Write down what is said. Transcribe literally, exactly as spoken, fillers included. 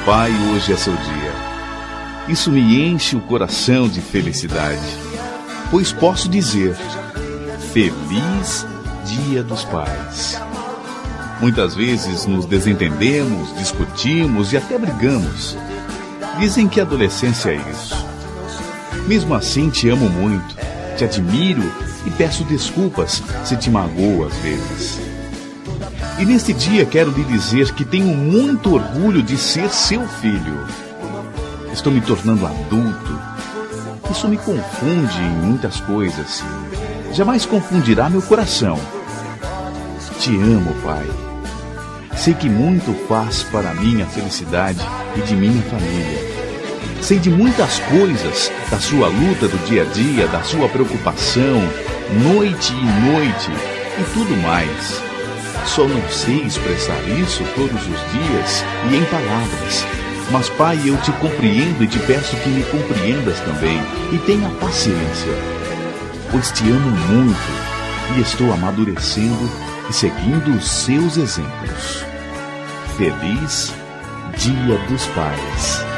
Pai, hoje é seu dia. Isso me enche o coração de felicidade, pois posso dizer: Feliz Dia dos Pais. Muitas vezes nos desentendemos, discutimos e até brigamos. Dizem que a adolescência é isso. Mesmo assim, te amo muito, te admiro e peço desculpas se te magoo às vezes. E neste dia quero lhe dizer que tenho muito orgulho de ser seu filho. Estou me tornando adulto. Isso me confunde em muitas coisas. Jamais confundirá meu coração. Te amo, Pai. Sei que muito faz para a minha felicidade e de minha família. Sei de muitas coisas, da sua luta do dia a dia, da sua preocupação, noite e noite e tudo mais. Só não sei expressar isso todos os dias e em palavras. Mas, Pai, eu te compreendo e te peço que me compreendas também e tenha paciência, pois te amo muito e estou amadurecendo e seguindo os seus exemplos. Feliz Dia dos Pais.